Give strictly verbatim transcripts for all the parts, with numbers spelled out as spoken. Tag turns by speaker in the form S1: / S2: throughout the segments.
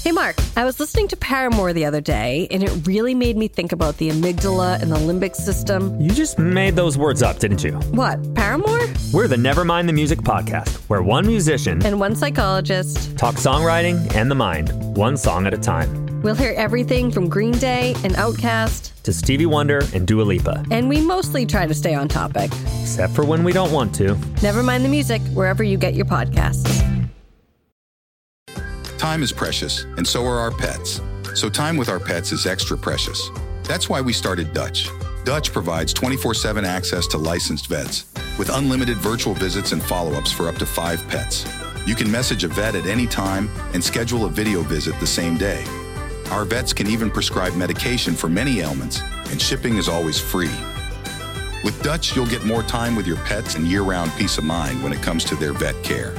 S1: Hey, Mark, I was listening to Paramore the other day, and it really made me think about the amygdala and the limbic system.
S2: You just made those words up, didn't you?
S1: What, Paramore?
S2: We're the Nevermind the Music podcast, where one musician
S1: and one psychologist
S2: talk songwriting and the mind, one song at a time.
S1: We'll hear everything from Green Day and Outkast
S2: to Stevie Wonder and Dua Lipa.
S1: And we mostly try to stay on topic.
S2: Except for when we don't want to.
S1: Nevermind the Music, wherever you get your podcasts.
S3: Time is precious, and so are our pets. So time with our pets is extra precious. That's why we started Dutch. Dutch provides twenty-four seven access to licensed vets, with unlimited virtual visits and follow-ups for up to five pets. You can message a vet at any time and schedule a video visit the same day. Our vets can even prescribe medication for many ailments, and shipping is always free. With Dutch, you'll get more time with your pets and year-round peace of mind when it comes to their vet care.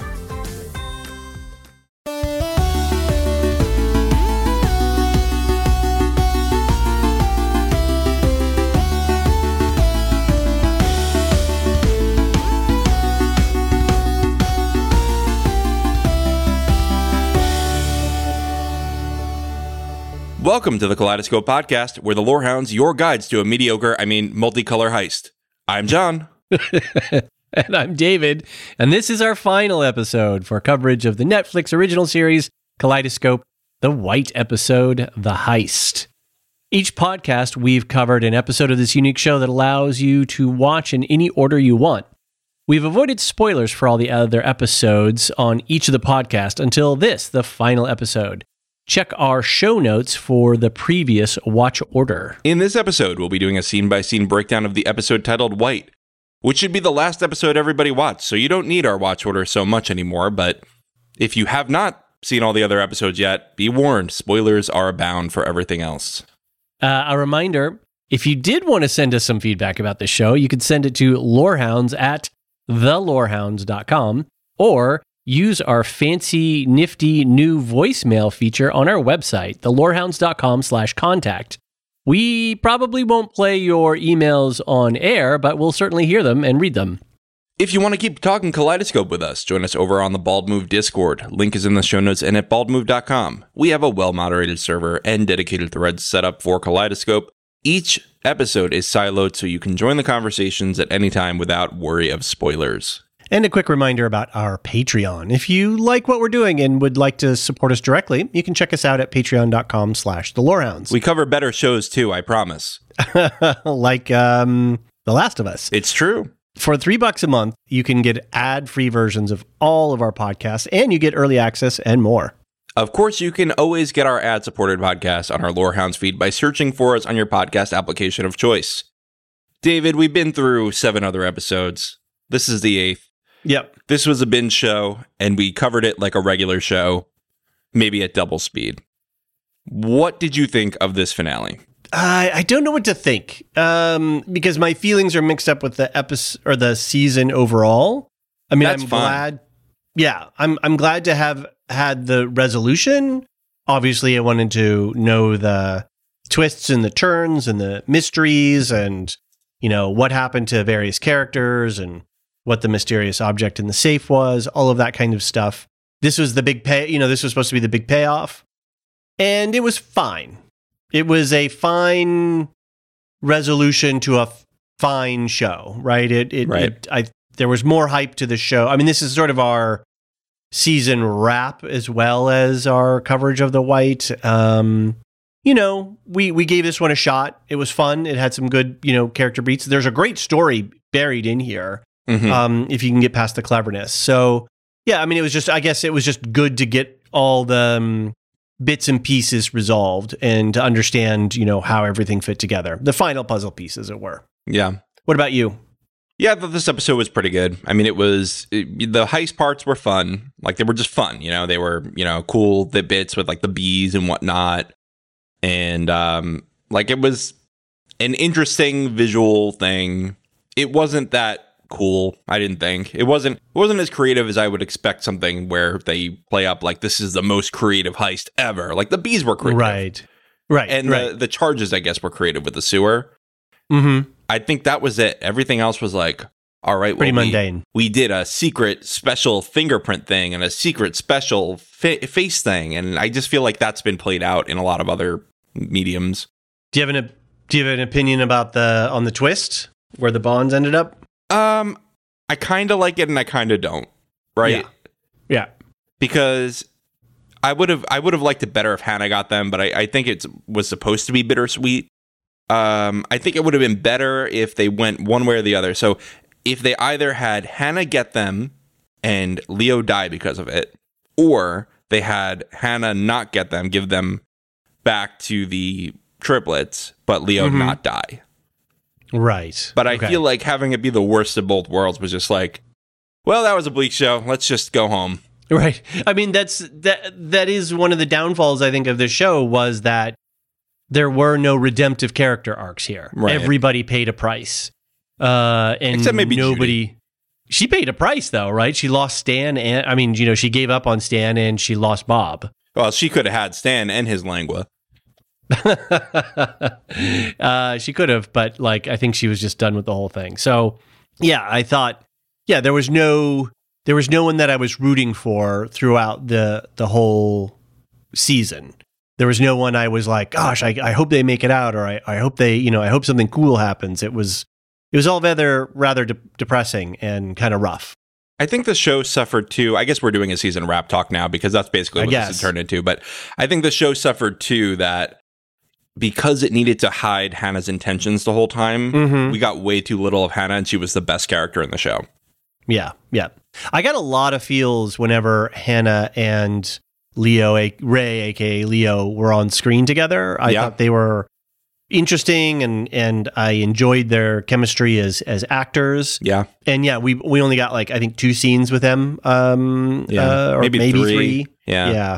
S4: Welcome to the Kaleidoscope Podcast, where the Lorehounds, your guides to a mediocre, I mean, multicolor heist. I'm John.
S5: And I'm David. And this is our final episode for coverage of the Netflix original series, Kaleidoscope, the White episode, The Heist. Each podcast, we've covered an episode of this unique show that allows you to watch in any order you want. We've avoided spoilers for all the other episodes on each of the podcasts until this, the final episode. Check our show notes for the previous watch order.
S4: In this episode, we'll be doing a scene-by-scene breakdown of the episode titled White, which should be the last episode everybody watched, so you don't need our watch order so much anymore, but if you have not seen all the other episodes yet, be warned, spoilers are abound for everything else.
S5: Uh, a reminder, if you did want to send us some feedback about this show, you could send it to lorehounds at the lorehounds dot com or use our fancy, nifty new voicemail feature on our website, the lorehounds dot com slash contact. We probably won't play your emails on air, but we'll certainly hear them and read them.
S4: If you want to keep talking Kaleidoscope with us, join us over on the Bald Move Discord. Link is in the show notes and at bald move dot com. We have a well-moderated server and dedicated threads set up for Kaleidoscope. Each episode is siloed so you can join the conversations at any time without worry of spoilers.
S5: And a quick reminder about our Patreon. If you like what we're doing and would like to support us directly, you can check us out at patreon dot com slash the lorehounds.
S4: We cover better shows too, I promise.
S5: Like um, The Last of Us.
S4: It's true.
S5: For three bucks a month, you can get ad-free versions of all of our podcasts, and you get early access and more.
S4: Of course, you can always get our ad-supported podcast on our Lorehounds feed by searching for us on your podcast application of choice. David, we've been through seven other episodes. This is the eighth.
S5: Yep.
S4: This was a binge show, and we covered it like a regular show, maybe at double speed. What did you think of this finale?
S5: I I don't know what to think, um, because my feelings are mixed up with the episode or the season overall. I mean,
S4: That's
S5: I'm
S4: fine.
S5: glad. Yeah, I'm I'm glad to have had the resolution. Obviously, I wanted to know the twists and the turns and the mysteries, and you know what happened to various characters and what the mysterious object in the safe was, all of that kind of stuff. This was the big pay, you know, this was supposed to be the big payoff. And it was fine. It was a fine resolution to a f- fine show, right? It, it,
S4: Right.
S5: it I, there was more hype to the show. I mean, this is sort of our season wrap as well as our coverage of the White. Um, you know, we, we gave this one a shot. It was fun. It had some good, you know, character beats. There's a great story buried in here.
S4: Mm-hmm.
S5: Um, if you can get past the cleverness. So, yeah, I mean, it was just, I guess it was just good to get all the um, bits and pieces resolved and to understand, you know, how everything fit together. The final puzzle piece, as it were.
S4: Yeah.
S5: What about you?
S4: Yeah, I thought this episode was pretty good. I mean, it was, it, the heist parts were fun. Like, they were just fun, you know? They were, you know, cool, the bits with, like, the bees and whatnot. And, um, like, it was an interesting visual thing. It wasn't that cool, I didn't think. It wasn't it wasn't as creative as I would expect something where they play up like this is the most creative heist ever. Like the bees were creative.
S5: Right. Right.
S4: And
S5: right.
S4: the, the charges, I guess, were creative with the sewer.
S5: Mm-hmm.
S4: I think that was it. Everything else was like, all right, well,
S5: Pretty
S4: we-
S5: mundane.
S4: We, did a secret special fingerprint thing and a secret special fa- face thing. And I just feel like that's been played out in a lot of other mediums.
S5: Do you have an Do you have an opinion about the on the twist where the bonds ended up?
S4: Um, I kind of like it and I kind of don't, right?
S5: Yeah. Yeah.
S4: Because I would have I would have liked it better if Hannah got them, but I, I think it was supposed to be bittersweet. Um, I think it would have been better if they went one way or the other. So if they either had Hannah get them and Leo die because of it, or they had Hannah not get them, give them back to the triplets, but Leo
S5: Mm-hmm.
S4: not die.
S5: Right.
S4: But I
S5: Okay.
S4: feel like having it be the worst of both worlds was just like, well, that was a bleak show. Let's just go home.
S5: Right. I mean, that's that. That is one of the downfalls, I think, of the show was that there were no redemptive character arcs here.
S4: Right.
S5: Everybody paid a price, uh, and
S4: Except maybe
S5: nobody.
S4: Judy.
S5: She paid a price, though, right? She lost Stan, and I mean, you know, she gave up on Stan, and she lost Bob.
S4: Well, she could have had Stan and his lingua.
S5: uh, she could have, but like, I think she was just done with the whole thing. So, yeah, I thought, yeah, there was no. There was no one that I was rooting for throughout the the whole season. There was no one I was like, gosh, I, I hope they make it out, or I, I hope they, you know, I hope something cool happens. It was it was all rather rather de- depressing and kind of rough.
S4: I think the show suffered too. I guess we're doing a season wrap talk now because that's basically
S5: I
S4: what
S5: guess.
S4: this has turned into. But I think the show suffered too that because it needed to hide Hannah's intentions the whole time,
S5: Mhm.
S4: we got way too little of Hannah, and she was the best character in the show.
S5: Yeah, yeah. I got a lot of feels whenever Hannah and Leo, a- Ray, aka Leo, were on screen together. I
S4: Yeah.
S5: thought they were interesting, and and I enjoyed their chemistry as as actors.
S4: Yeah.
S5: And yeah, we we only got like I think two scenes with them, um,
S4: Yeah.
S5: uh, or
S4: Maybe
S5: maybe,
S4: three.
S5: three.
S4: Yeah.
S5: yeah,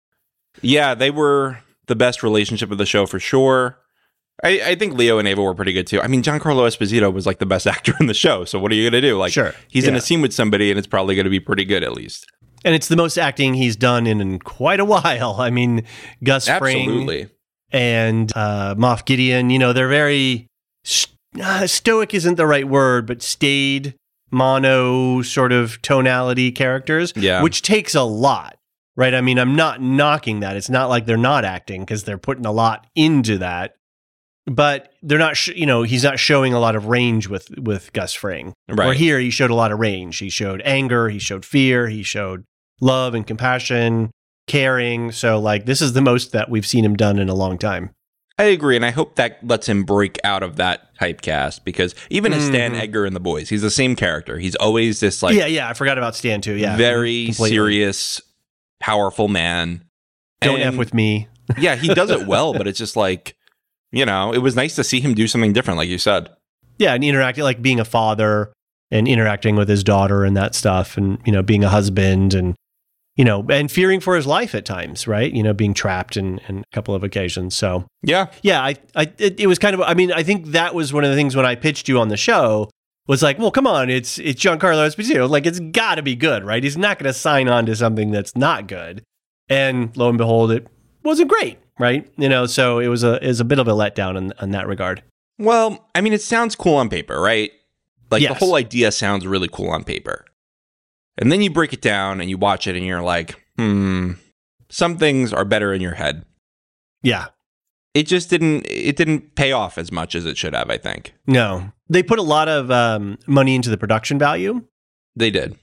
S4: Yeah, they were the best relationship of the show for sure. I, I think Leo and Ava were pretty good too. I mean, Giancarlo Esposito was like the best actor in the show. So what are you going to do? Like,
S5: Sure.
S4: he's in
S5: Yeah.
S4: a scene with somebody and it's probably going to be pretty good at least.
S5: And it's the most acting he's done in, in quite a while. I mean, Gus Fring
S4: Absolutely.
S5: and uh, Moff Gideon, you know, they're very st- uh, stoic isn't the right word, but staid, mono sort of tonality characters,
S4: Yeah.
S5: which takes a lot, right? I mean, I'm not knocking that. It's not like they're not acting because they're putting a lot into that. But they're not, sh- you know, he's not showing a lot of range with with Gus Fring.
S4: Right.
S5: Or here, he showed a lot of range. He showed anger, he showed fear, he showed love and compassion, caring. So, like, this is the most that we've seen him done in a long time.
S4: I agree, and I hope that lets him break out of that typecast because even as Stan
S5: Mhm.
S4: Edgar in The Boys, he's the same character. He's always this like
S5: yeah, yeah. I forgot about Stan too. Yeah,
S4: very
S5: completely.
S4: serious, powerful man.
S5: Don't
S4: And-
S5: f with me.
S4: Yeah, he does it well, but it's just like, you know, it was nice to see him do something different, like you said.
S5: Yeah, and interacting like being a father and interacting with his daughter and that stuff, and you know, being a husband and you know, and fearing for his life at times, right? You know, being trapped in, in a couple of occasions. So
S4: Yeah,
S5: yeah, I, I, it, it was kind of. I mean, I think that was one of the things when I pitched you on the show was like, well, come on, it's it's Giancarlo Esposito, like it's got to be good, right? He's not going to sign on to something that's not good. And lo and behold, it wasn't great, right? You know, so it was a is a bit of a letdown in, in that regard.
S4: well, I mean, it sounds cool on paper, right? Like the
S5: Yes.
S4: whole idea sounds really cool on paper. And then you break it down and you watch it and you're like, hmm, some things are better in your head.
S5: Yeah,
S4: It just didn't it didn't pay off as much as it should have, I think.
S5: no, they put a lot of um, money into the production value.
S4: They did.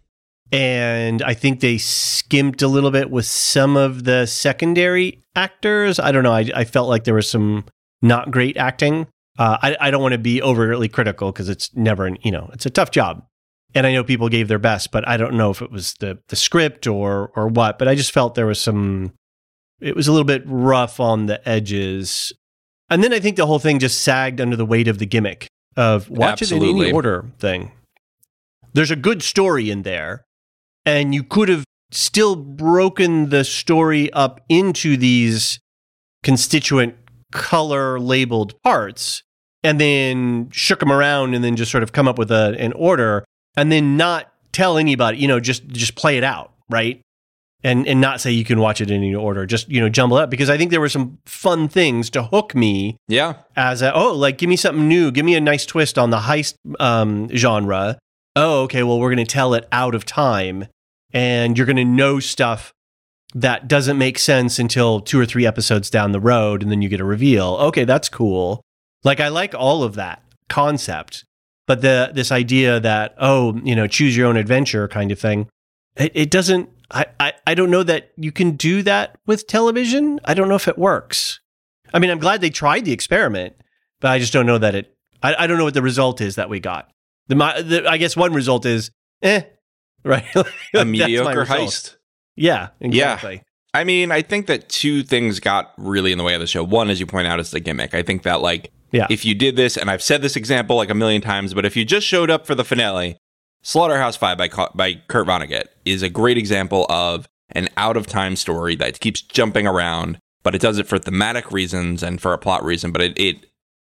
S5: And I think they skimped a little bit with some of the secondary actors. I don't know. I, I felt like there was some not great acting. Uh, I, I don't want to be overly critical because it's never, an, you know, it's a tough job. And I know people gave their best, but I don't know if it was the, the script or or what. But I just felt there was some, it was a little bit rough on the edges. And then I think the whole thing just sagged under the weight of the gimmick of watch it in
S4: Absolutely.
S5: any order thing. There's a good story in there. And you could have still broken the story up into these constituent color labeled parts and then shook them around and then just sort of come up with a, an order and then not tell anybody, you know, just just play it out, right? And and not say you can watch it in any order, just, you know, jumble it up because I think there were some fun things to hook me
S4: Yeah.
S5: as a, oh, like give me something new, give me a nice twist on the heist um, genre. oh, okay, well, we're going to tell it out of time, and you're going to know stuff that doesn't make sense until two or three episodes down the road, and then you get a reveal. Okay, that's cool. Like, I like all of that concept, but the this idea that, oh, you know, choose your own adventure kind of thing, it, it doesn't, I, I, I don't know that you can do that with television. I don't know if it works. I mean, I'm glad they tried the experiment, but I just don't know that it, I, I don't know what the result is that we got. The, my, the I guess one result is, eh, right?
S4: A mediocre heist.
S5: Yeah, exactly.
S4: Yeah. I mean, I think that two things got really in the way of the show. One, as you point out, is the gimmick. I think that, like, yeah. if you did this, and I've said this example like a million times, but if you just showed up for the finale, Slaughterhouse-Five by, by Kurt Vonnegut is a great example of an out-of-time story that keeps jumping around, but it does it for thematic reasons and for a plot reason, but it, it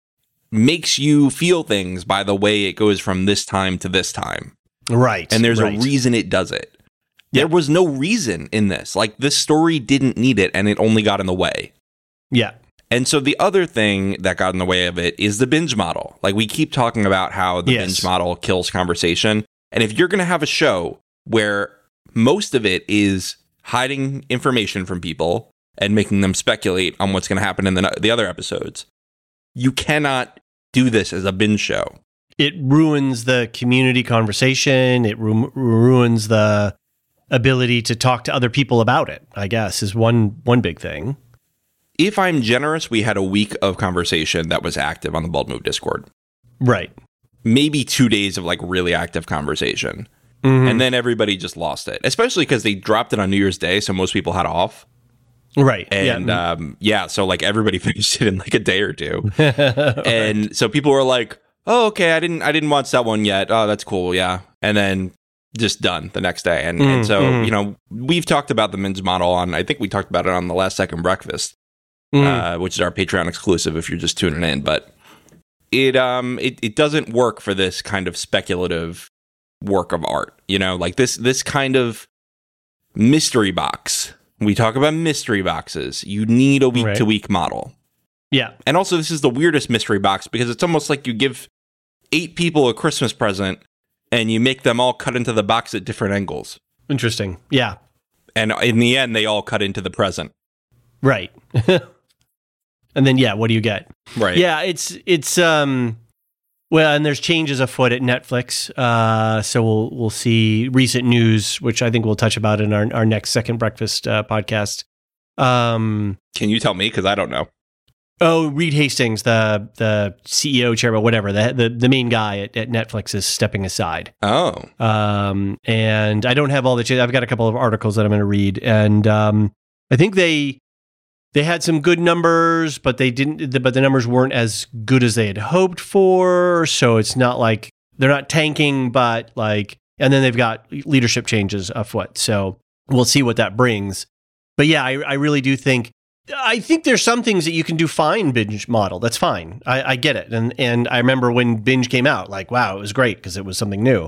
S4: makes you feel things by the way it goes from this time to this time.
S5: Right.
S4: And there's
S5: right.
S4: a reason it does it. There was no reason in this. Like, this story didn't need it, and it only got in the way.
S5: Yeah.
S4: And so the other thing that got in the way of it is the binge model. Like, we keep talking about how the yes. binge model kills conversation. And if you're going to have a show where most of it is hiding information from people and making them speculate on what's going to happen in the, the other episodes, you cannot do this as a binge show.
S5: It ruins the community conversation. It ru- ruins the ability to talk to other people about it, I guess, is one one big thing.
S4: If I'm generous, we had a week of conversation that was active on the Bald Move Discord.
S5: Right.
S4: Maybe two days of like really active conversation. Mm-hmm. And then everybody just lost it, especially because they dropped it on New Year's Day, so most people had off.
S5: Right.
S4: And
S5: yeah,
S4: um, yeah so like everybody finished it in like a day or two. And right. so people were like, oh, okay, I didn't I didn't watch that one yet. Oh, that's cool, yeah. And then just done the next day. And, mm, and so, mm. you know, we've talked about the binge model on, I think we talked about it on the last Second Breakfast, mm. uh, which is our Patreon exclusive if you're just tuning in. But it um it, it doesn't work for this kind of speculative work of art. You know, like this this kind of mystery box. We talk about mystery boxes. You need a week to week model.
S5: Yeah.
S4: And also, this is the weirdest mystery box because it's almost like you give eight people a Christmas present and you make them all cut into the box at different angles.
S5: Interesting. Yeah.
S4: And in the end, they all cut into the present.
S5: Right. And then, yeah, what do you get?
S4: Right.
S5: Yeah, it's, it's, um, well, and there's changes afoot at Netflix. Uh, so we'll, we'll see recent news, which I think we'll touch about in our, our next Second Breakfast uh, podcast. Um,
S4: Can you tell me? Because I don't know.
S5: Oh, Reed Hastings, the the C E O, chairman, whatever, the the, the main guy at, at Netflix is stepping aside.
S4: Oh.
S5: Um, and I don't have all the, ch- I've got a couple of articles that I'm going to read. And um, I think they they had some good numbers, but they didn't, but the numbers weren't as good as they had hoped for. So it's not like, they're not tanking, but like, and then they've got leadership changes afoot. So we'll see what that brings. But yeah, I, I really do think, I think there's some things that you can do fine binge model. That's fine. I, I get it. And and I remember when binge came out, like, wow, it was great because it was something new.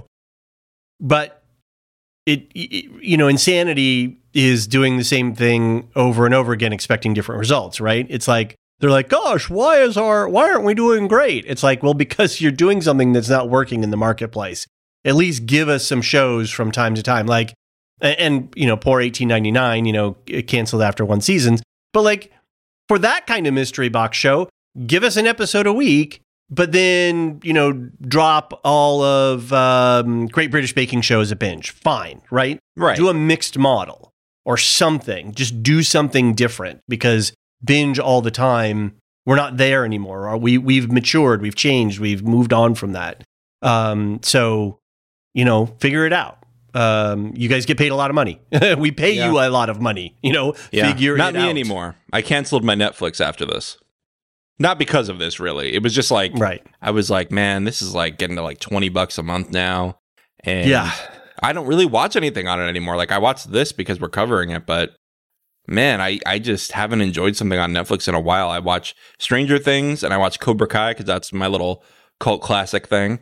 S5: But it, it, you know, insanity is doing the same thing over and over again, expecting different results, right? It's like, they're like, gosh, why is our, why aren't we doing great? It's like, well, because you're doing something that's not working in the marketplace. At least give us some shows from time to time. Like, and, and you know, poor eighteen ninety-nine, you know, canceled after one season. But like, for that kind of mystery box show, give us an episode a week, but then, you know, drop all of um, Great British Baking Show as a binge. Fine, right?
S4: Right.
S5: Do a mixed model or something. Just do something different, because binge all the time, we're not there anymore. We, we've matured, we've changed, we've moved on from that. Um, so, you know, figure it out. Um, you guys get paid a lot of money. We pay yeah. you a lot of money, you know,
S4: yeah.
S5: figure
S4: Not
S5: it
S4: me
S5: out.
S4: anymore. I canceled my Netflix after this. Not because of this, really. It was just like,
S5: right.
S4: I was like, man, this is like getting to like twenty bucks a month now. And
S5: yeah.
S4: I don't really watch anything on it anymore. Like, I watched this because we're covering it, but man, I, I just haven't enjoyed something on Netflix in a while. I watch Stranger Things and I watch Cobra Kai because that's my little cult classic thing.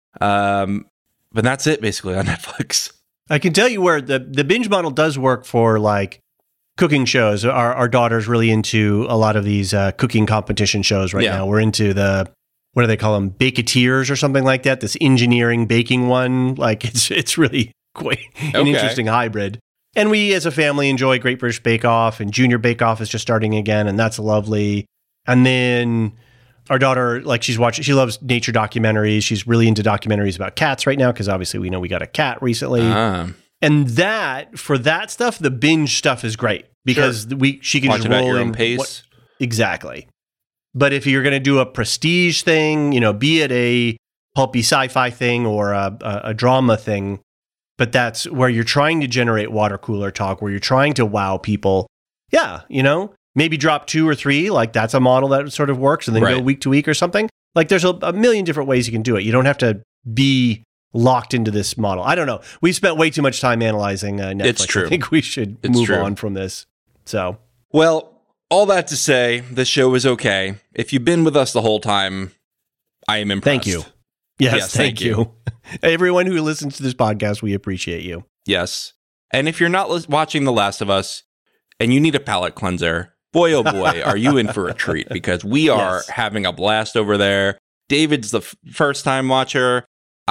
S4: Um, but that's it basically on Netflix.
S5: I can tell you where the, the binge model does work for like cooking shows. Our, our daughter's really into a lot of these uh, cooking competition shows right
S4: yeah.
S5: now. We're into the what do they call them? Baketeers or something like that. This engineering baking one. Like it's it's really quite an
S4: Okay.
S5: interesting hybrid. And we as a family enjoy Great British Bake Off, and Junior Bake Off is just starting again, and that's lovely. And then our daughter, like she's watching, she loves nature documentaries. She's really into documentaries about cats right now because obviously we know we got a cat recently.
S4: Ah.
S5: And that, for that stuff, the binge stuff is great because
S4: Sure.
S5: we she can
S4: Watch
S5: just
S4: it at
S5: roll
S4: your
S5: in
S4: own pace.
S5: what- exactly. But if you're going to do a prestige thing, you know, be it a pulpy sci-fi thing or a, a, a drama thing, but that's where you're trying to generate water cooler talk, where you're trying to wow people. Yeah, you know, maybe drop two or three, like that's a model that sort of works, and then go
S4: Right.
S5: week to week or something. Like there's a, a million different ways you can do it. You don't have to be locked into this model. I don't know. We've spent way too much time analyzing uh, Netflix.
S4: It's true.
S5: I think we should
S4: It's
S5: move
S4: true.
S5: on from this. So,
S4: Well, all that to say, the show is okay. If you've been with us the whole time, I am impressed.
S5: thank you. Yes,
S4: Yes,
S5: thank,
S4: thank
S5: you.
S4: you.
S5: Everyone who listens to this podcast, we appreciate you.
S4: Yes. And if you're not lis- watching The Last of Us and you need a palate cleanser, boy, oh boy, are you in for a treat, because we are
S5: Yes.
S4: having a blast over there. David's the f- first time watcher.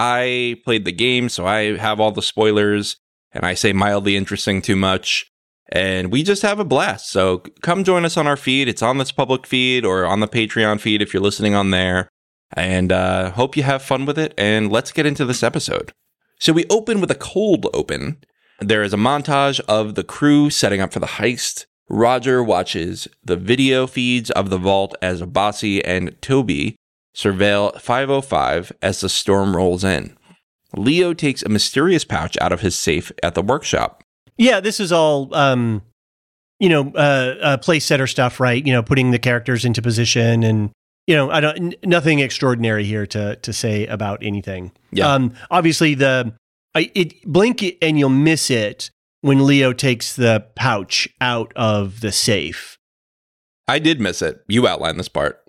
S4: I played the game, so I have all the spoilers, and I say mildly interesting too much. And we just have a blast. So c- come join us on our feed. It's on this public feed or on the Patreon feed if you're listening on there. And uh, hope you have fun with it. And let's get into this episode. So we open with a cold open. There is a montage of the crew setting up for the heist. Roger watches the video feeds of the vault as Abbasi and Toby surveil five oh five as the storm rolls in. Leo takes a mysterious pouch out of his safe at the workshop.
S5: Yeah, this is all, um, you know, uh, uh, place setter stuff, right? You know, putting the characters into position, and you know, I don't, n- nothing extraordinary here to to say about anything.
S4: Yeah.
S5: Um, obviously, the I, it blink it and you'll miss it when Leo takes the pouch out of the safe.
S4: I did miss it. You outlined this part.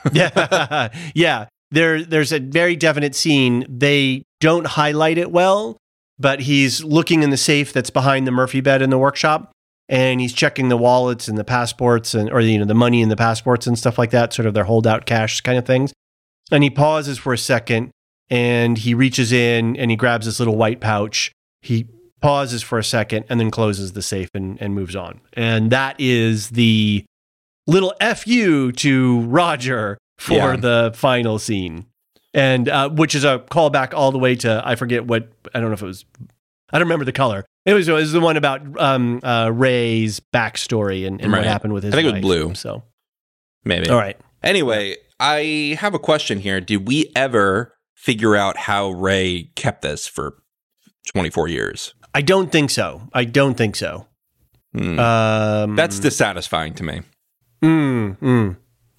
S5: Yeah, yeah. There, there's a very definite scene. They don't highlight it well, but he's looking in the safe that's behind the Murphy bed in the workshop, and he's checking the wallets and the passports, and or you know the money and the passports and stuff like that, sort of their holdout cash kind of things. And he pauses for a second, and he reaches in and he grabs this little white pouch. He pauses for a second and then closes the safe and, and moves on. And that is the little F you to Roger for
S4: Yeah.
S5: the final scene. And uh, which is a callback all the way to, I forget what, I don't know if it was, I don't remember the color. It was, it was the one about um, uh, Ray's backstory and, and
S4: Right.
S5: what happened with his
S4: I think it was
S5: wife.
S4: blue.
S5: So,
S4: Maybe.
S5: all right.
S4: Anyway, I have a question here. Did we ever figure out how Ray kept this for twenty-four years?
S5: I don't think so. I don't think so.
S4: Hmm.
S5: Um,
S4: That's dissatisfying to me.
S5: mm, mm.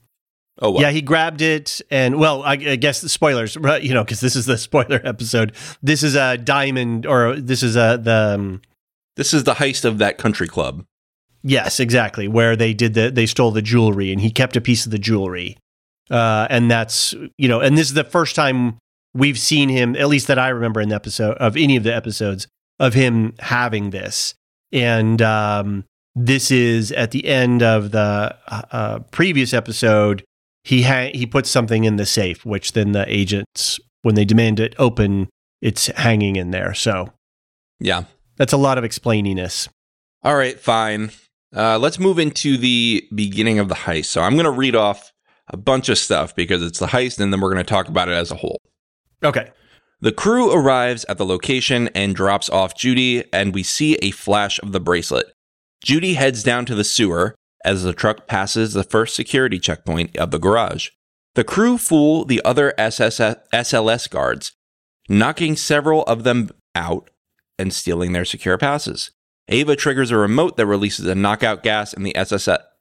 S4: Oh, well.
S5: Yeah, he grabbed it, and well, I, I guess the spoilers, right, you know, because this is the spoiler episode. This is a diamond, or this is a the um,
S4: This is the heist of that country club.
S5: yes, exactly, where they did the they stole the jewelry, and he kept a piece of the jewelry, uh, and that's you know, and this is the first time we've seen him, at least that I remember in the episode of any of the episodes of him having this, and um, this is at the end of the uh, previous episode. He ha- he puts something in the safe, which then the agents, when they demand it open, it's hanging in there. So
S4: Yeah.
S5: that's a lot of explaininess.
S4: All right, fine. Uh, let's move into the beginning of the heist. So I'm going to read off a bunch of stuff because it's the heist, and then we're going to talk about it as a whole.
S5: Okay.
S4: The crew arrives at the location and drops off Judy, and we see a flash of the bracelet. Judy heads down to the sewer as the truck passes the first security checkpoint of the garage. The crew fool the other S S S L S guards, knocking several of them out and stealing their secure passes. Ava triggers a remote that releases a knockout gas in the S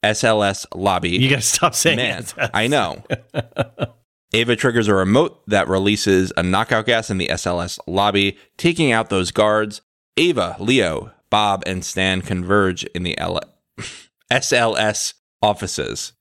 S4: L S lobby.
S5: You got to stop saying
S4: Man,
S5: S S.
S4: I know. Ava triggers a remote that releases a knockout gas in the S L S lobby, taking out those guards. Ava, Leo, Bob, and Stan converge in the L- S L S offices.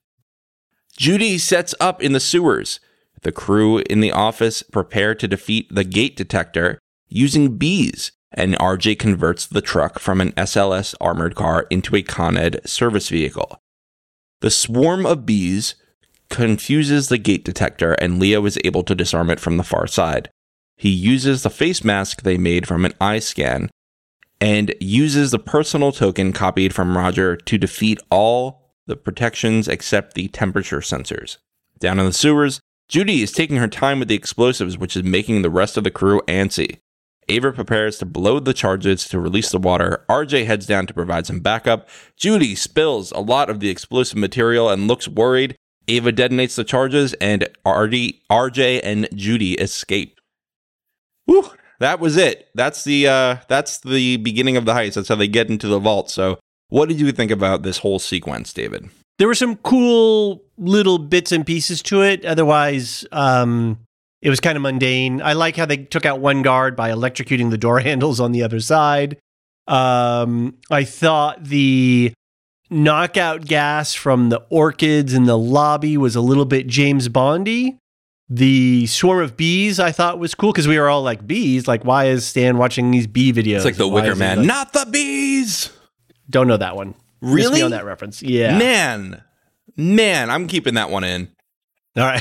S4: Judy sets up in the sewers. The crew in the office prepare to defeat the gate detector using bees, and R J converts the truck from an S L S armored car into a Con Ed service vehicle. The swarm of bees confuses the gate detector, and Leo is able to disarm it from the far side. He uses the face mask they made from an eye scan and uses the personal token copied from Roger to defeat all the protections except the temperature sensors. Down in the sewers, Judy is taking her time with the explosives, which is making the rest of the crew antsy. Ava prepares to blow the charges to release the water. R J heads down to provide some backup. Judy spills a lot of the explosive material and looks worried. Ava detonates the charges, and R D, R J and Judy escape. Whew, that was it. That's the uh, that's the beginning of the heist. That's how they get into the vault. So, what did you think about this whole sequence, David?
S5: There were some cool little bits and pieces to it. Otherwise, um, it was kind of mundane. I like how they took out one guard by electrocuting the door handles on the other side. Um, I thought the knockout gas from the orchids in the lobby was a little bit James Bondy. The swarm of bees I thought was cool because we were all like, bees? Like, why is Stan watching these bee videos?
S4: It's like the
S5: Why
S4: Wicker
S5: is he
S4: Man.
S5: like-
S4: Not the bees!
S5: Don't know that one. Miss
S4: Really?
S5: me on that reference. Yeah.
S4: Man. Man, I'm keeping that one in.
S5: All right.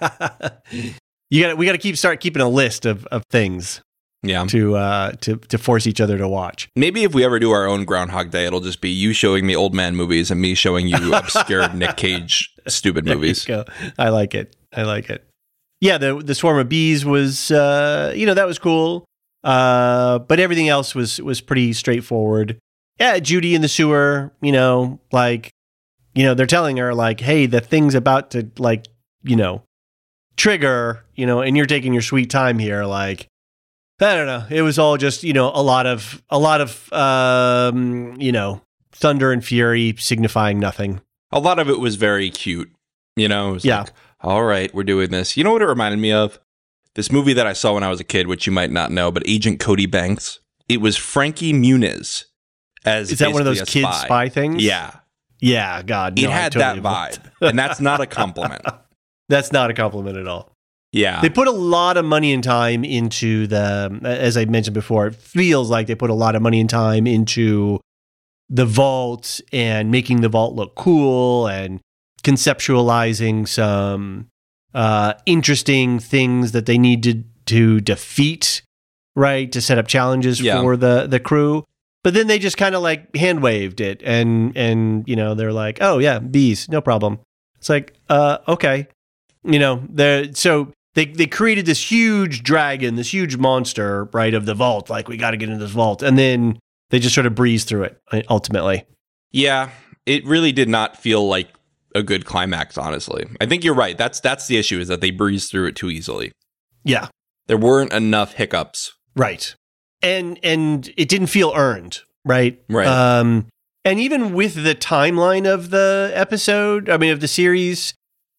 S5: you got we got to keep start keeping a list of, of things
S4: Yeah.
S5: to uh to to force each other to watch.
S4: Maybe if we ever do our own Groundhog Day, it'll just be you showing me old man movies and me showing you obscure Nick Cage stupid
S5: There you
S4: movies.
S5: go. I like it. I like it. Yeah, the the swarm of bees was uh you know that was cool. Uh but everything else was was pretty straightforward. Yeah, Judy in the sewer, you know, like you know, they're telling her like, "Hey, the thing's about to like, you know, trigger, you know, and you're taking your sweet time here." Like, I don't know. It was all just, you know, a lot of a lot of um, you know, thunder and fury signifying nothing.
S4: A lot of it was very cute. You know, it was
S5: Yeah.
S4: like, all right, we're doing this. You know what it reminded me of? This movie that I saw when I was a kid, which you might not know, but Agent Cody Banks. It was Frankie Muniz as
S5: Is that one of those
S4: basically
S5: kids
S4: a spy.
S5: spy things?
S4: Yeah.
S5: Yeah, God.
S4: It
S5: no, I
S4: had
S5: totally
S4: that vibe. And that's not a compliment.
S5: That's not a compliment at all.
S4: Yeah.
S5: They put a lot of money and time into the, as I mentioned before, it feels like they put a lot of money and time into the vault and making the vault look cool and conceptualizing some uh, interesting things that they need to, to defeat, right? To set up challenges
S4: Yeah.
S5: for the, the crew. But then they just kind of like hand waved it and, and, you know, they're like, oh yeah, bees, no problem. It's like, uh, okay. You know, they're, so they, they created this huge dragon, this huge monster, right, of the vault. Like, we got to get into this vault. And then they just sort of breeze through it, ultimately.
S4: Yeah. It really did not feel like a good climax, honestly. I think you're right. That's that's the issue, is that they breezed through it too easily.
S5: Yeah,
S4: There weren't enough hiccups.
S5: right. And and it didn't feel earned, right?
S4: Right.
S5: Um, and even with the timeline of the episode, I mean, of the series,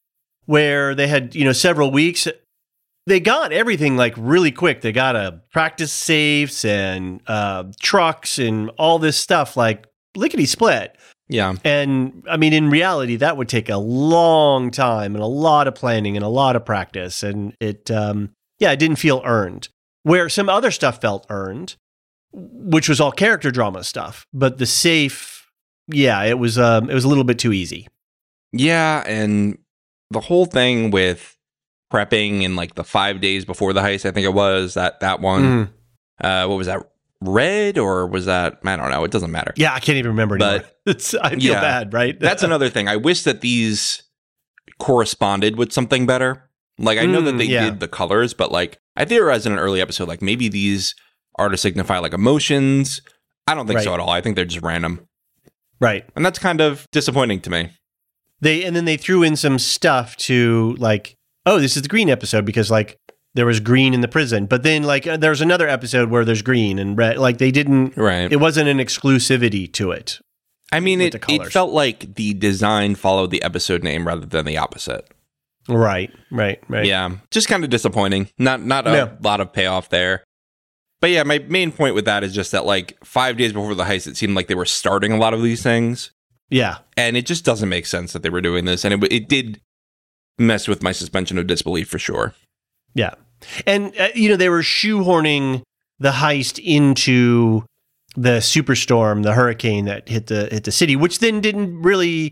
S5: where they had, you know, several weeks, they got everything like really quick. They got a practice safes and uh, trucks and all this stuff like lickety split.
S4: Yeah.
S5: And I mean, in reality, that would take a long time and a lot of planning and a lot of practice. And it, um, yeah, it didn't feel earned. Where some other stuff felt earned, which was all character drama stuff. But the safe, yeah, it was, um, it was a little bit too easy.
S4: Yeah, and the whole thing with prepping in like the five days before the heist, I think it was that that one. Uh, what was that? Red or was that? I don't know. It doesn't matter.
S5: Yeah, I can't even remember anymore.
S4: But-
S5: It's, I feel
S4: yeah.
S5: bad, right?
S4: That's another thing. I wish that these corresponded with something better. Like, I know
S5: Mm,
S4: that they
S5: yeah.
S4: did the colors, but like I theorized in an early episode, like maybe these are to signify like emotions. I don't think so
S5: Right.
S4: at all. I think they're just random.
S5: Right.
S4: And that's kind of disappointing to me.
S5: They and then they threw in some stuff to like, oh, this is the green episode because like there was green in the prison, but then like uh, there's another episode where there's green and red. Like they didn't.
S4: Right.
S5: It wasn't an exclusivity to it.
S4: I mean,
S5: with
S4: it,
S5: the
S4: it
S5: colors.
S4: felt like the design followed the episode name rather than the opposite.
S5: Right. Right. Right.
S4: Yeah, just kind of disappointing. Not not a
S5: Yeah.
S4: lot of payoff there. But yeah, my main point with that is just that like five days before the heist, it seemed like they were starting a lot of these things,
S5: Yeah.
S4: and it just doesn't make sense that they were doing this, and it it did mess with my suspension of disbelief for sure.
S5: Yeah. And, uh, you know, they were shoehorning the heist into the superstorm, the hurricane that hit the hit the city, which then didn't really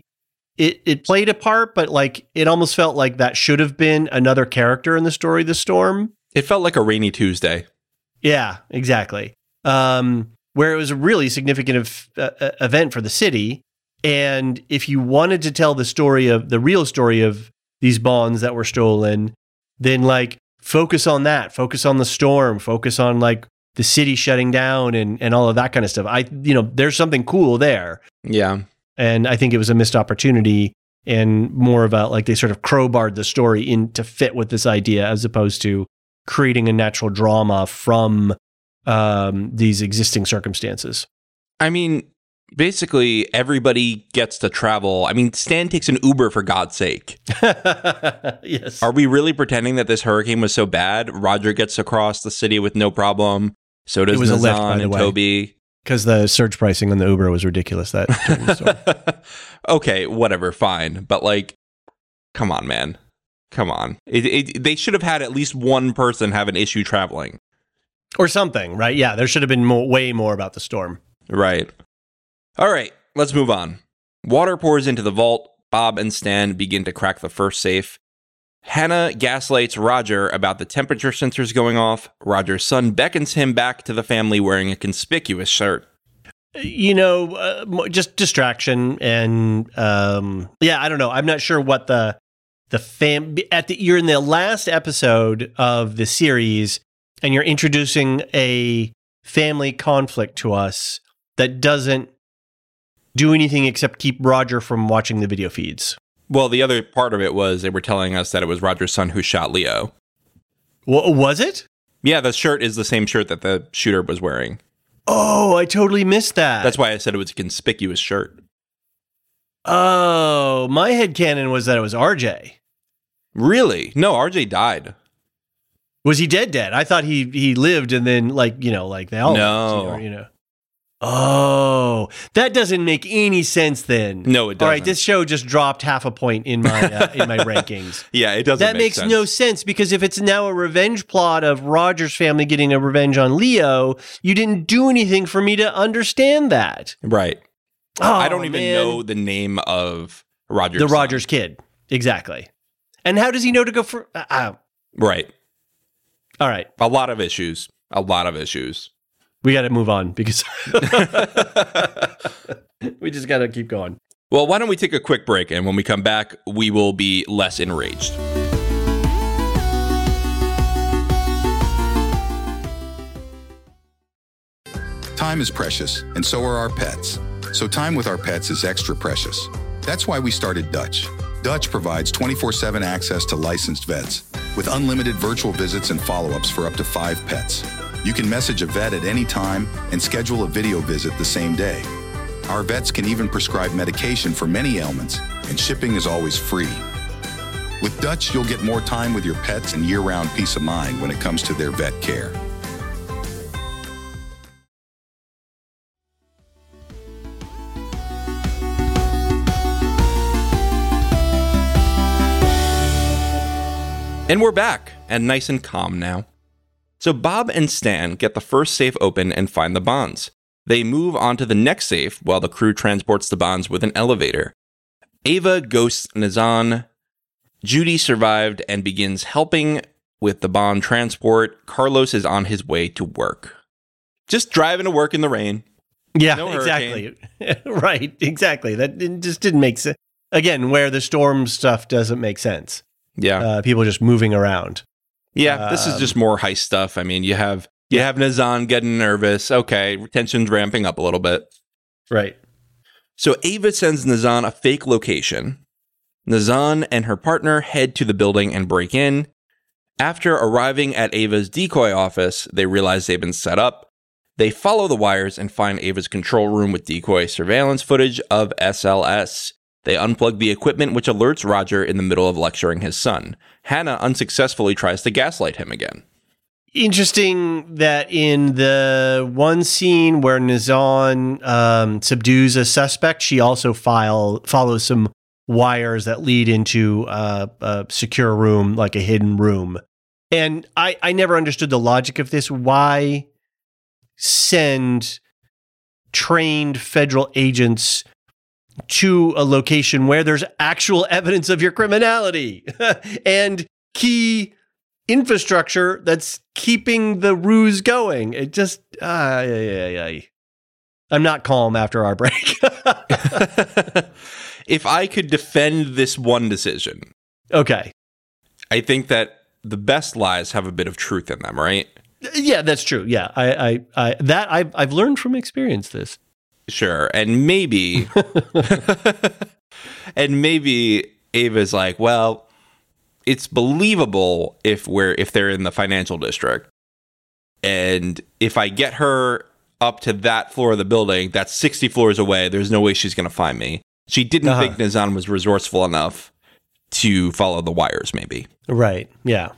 S5: it it played a part, but like it almost felt like that should have been another character in the story, The Storm.
S4: It felt like a rainy Tuesday.
S5: Yeah, exactly. Um, where it was a really significant ev- uh, event for the city. And if you wanted to tell the story of the real story of these bonds that were stolen, then like focus on that, focus on the storm, focus on like the city shutting down and, and all of that kind of stuff. I, you know, there's something cool there.
S4: Yeah.
S5: And I think it was a missed opportunity and more about like they sort of crowbarred the story in to fit with this idea as opposed to creating a natural drama from um, these existing circumstances.
S4: I mean, basically everybody gets to travel. I mean, Stan takes an Uber for God's sake.
S5: Yes.
S4: Are we really pretending that this hurricane was so bad? Roger gets across the city with no problem. So does
S5: It was a lift, by
S4: Nazan
S5: the
S4: and
S5: way.
S4: Toby.
S5: Because the surge pricing on the Uber was ridiculous. That during the storm.
S4: Okay, whatever, fine. But like, come on, man. Come on. It, it, they should have had at least one person have an issue traveling.
S5: Or something, right? Yeah, there should have been more, way more about the storm.
S4: Right. All right, let's move on. Water pours into the vault. Bob and Stan begin to crack the first safe. Hannah gaslights Roger about the temperature sensors going off. Roger's son beckons him back to the family wearing a conspicuous shirt.
S5: You know, uh, mo- just distraction and um, yeah, I don't know. I'm not sure what the the fam at the you're in the last episode of the series and you're introducing a family conflict to us that doesn't do anything except keep Roger from watching the video feeds.
S4: Well, the other part of it was they were telling us that it was Roger's son who shot Leo.
S5: Well, was it?
S4: Yeah, the shirt is the same shirt that the shooter was wearing.
S5: Oh, I totally missed that.
S4: That's why I said it was a conspicuous shirt.
S5: Oh, my headcanon was that it was R J.
S4: Really? No, R J died.
S5: Was he dead dead? I thought he he lived and then like, you know, like they all
S4: No.
S5: lived, you know. Oh, that doesn't make any sense then.
S4: No, it
S5: All right,
S4: doesn't.
S5: this show just dropped half a point in my uh, in my rankings.
S4: Yeah, it doesn't
S5: That
S4: make
S5: makes
S4: sense.
S5: no sense because if it's now a revenge plot of Roger's family getting a revenge on Leo, you didn't do anything for me to understand that.
S4: Right.
S5: Oh,
S4: I don't even
S5: man.
S4: know the name of Roger's
S5: the
S4: son.
S5: Rogers kid. Exactly. And how does he know to go for uh, uh,
S4: Right.
S5: all right.
S4: A lot of issues. A lot of issues.
S5: We got to move on because we just got to keep going.
S4: Well, why don't we take a quick break, and when we come back, we will be less enraged.
S3: Time is precious, and so are our pets. So time with our pets is extra precious. That's why we started Dutch. Dutch provides twenty-four seven access to licensed vets with unlimited virtual visits and follow-ups for up to five pets. You can message a vet at any time and schedule a video visit the same day. Our vets can even prescribe medication for many ailments, and shipping is always free. With Dutch, you'll get more time with your pets and year-round peace of mind when it comes to their vet care.
S4: And we're back, and nice and calm now. So Bob and Stan get the first safe open and find the bonds. They move on to the next safe while the crew transports the bonds with an elevator. Ava ghosts Nazan. Judy survived and begins helping with the bond transport. Carlos is on his way to work. Just driving to work in the rain.
S5: Yeah,
S4: No
S5: exactly. Right, exactly. That it just didn't make sense. Again, where the storm stuff doesn't make sense.
S4: Yeah.
S5: Uh, people just moving around.
S4: Yeah, this is just more heist stuff. I mean, you have you have Nazan getting nervous. Okay, tension's ramping up a little bit.
S5: Right.
S4: So Ava sends Nazan a fake location. Nazan and her partner head to the building and break in. After arriving at Ava's decoy office, they realize they've been set up. They follow the wires and find Ava's control room with decoy surveillance footage of S L S. They unplug the equipment, which alerts Roger in the middle of lecturing his son. Hannah unsuccessfully tries to gaslight him again.
S5: Interesting that in the one scene where Nazan um, subdues a suspect, she also file, follows some wires that lead into uh, a secure room, like a hidden room. And I, I never understood the logic of this. Why send trained federal agents to a location where there's actual evidence of your criminality and key infrastructure that's keeping the ruse going. It just, uh, yeah, yeah, yeah. I'm not calm after our break.
S4: If I could defend this one decision,
S5: okay,
S4: I think that the best lies have a bit of truth in them, right?
S5: Yeah, that's true. Yeah, I, I, I that I've I've learned from experience. This,
S4: sure, and maybe, and maybe Ava's like, well, it's believable if we're if they're in the financial district, and if I get her up to that floor of the building, that's sixty floors away. There's no way she's going to find me. She didn't uh-huh. think Nazan was resourceful enough to follow the wires, maybe.
S5: Right. Yeah.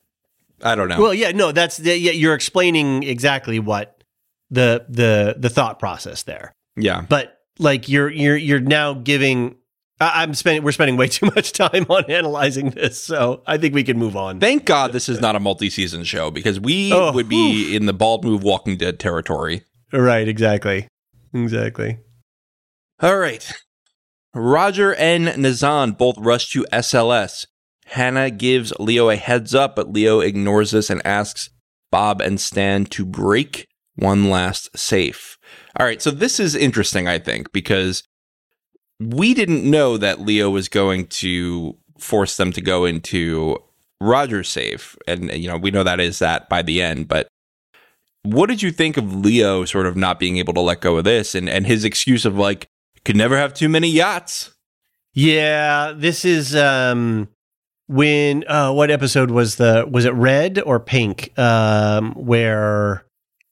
S4: I don't know.
S5: Well, yeah, no, that's yeah, you're explaining exactly what the the the thought process there.
S4: Yeah.
S5: But like you're you're you're now giving I, I'm spending we're spending way too much time on analyzing this, so I think we can move on.
S4: Thank God this is not a multi-season show, because we oh, would be oof. in the bald move Walking Dead territory.
S5: Right, exactly. Exactly.
S4: All right. Roger and Nazan both rush to S L S. Hannah gives Leo a heads up, but Leo ignores this and asks Bob and Stan to break one last safe. All right, so this is interesting, I think, because we didn't know that Leo was going to force them to go into Roger's safe. And, you know, we know that is that by the end. But what did you think of Leo sort of not being able to let go of this and, and his excuse of, like, could never have too many yachts?
S5: Yeah, this is um, when uh, what episode was the was it Red or Pink um, where